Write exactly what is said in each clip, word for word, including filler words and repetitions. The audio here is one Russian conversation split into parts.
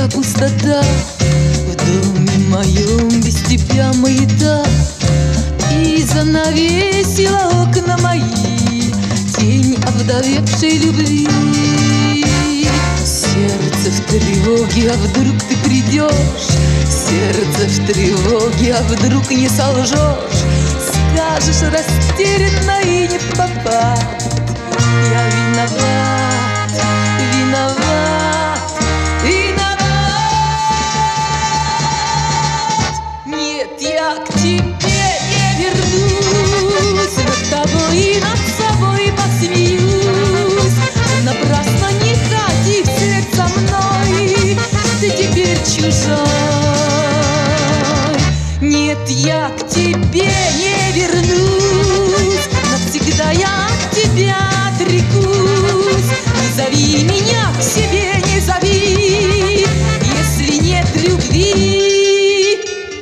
тебя пустота, в доме моем без тебя маята. И занавесила окна мои тень овдовевшей любви. Сердце в тревоге, а вдруг ты придешь? Сердце в тревоге, а вдруг не солжешь? Скажешь растерянно и не в попад: я виноват, виноват, виноват. Нет, я к тебе не вернусь, над тобой и над собой посмеюсь. Напрасно не ходи вслед за мной, ты теперь чужой. Нет, я к тебе не вернусь, навсегда я от тебя отрекусь. Не зови меня к себе, не зови, если нет любви.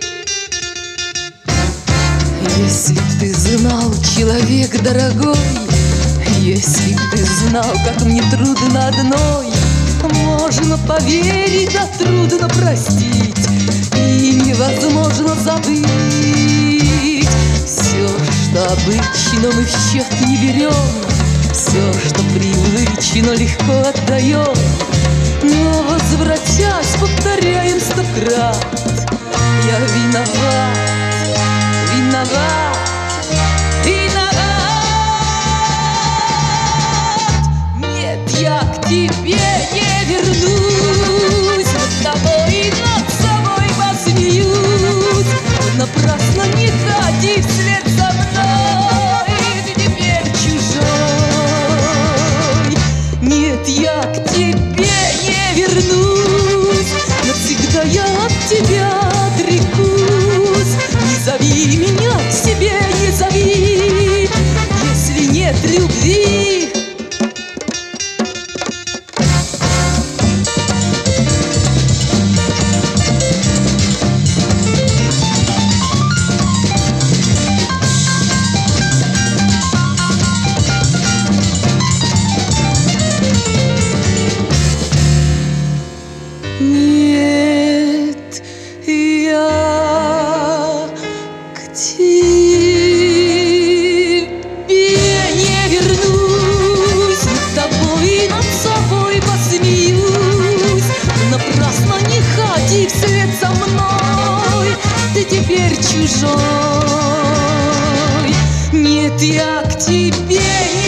Если б ты знал, человек дорогой, если б ты знал, как мне трудно одной. Можно поверить, да трудно простить, и невозможно забыть. Все, что обычно, мы в счет не берем, все, что привычно, легко отдаем. Но, возвратясь, повторяем сто крат: я виноват, виноват, виноват. Нет, я к тебе не вернусь, над тобой и над собой посмеюсь. Напрасно не ходи вслед за мной, ты теперь чужой. Нет, я к тебе не вернусь, навсегда я от тебя отрекусь. Не зови меня к себе, не зови, если нет любви. Нет, я к тебе не вернусь, над тобой и над собой посмеюсь. Напрасно не ходи вслед за мной, ты теперь чужой. Нет, я к тебе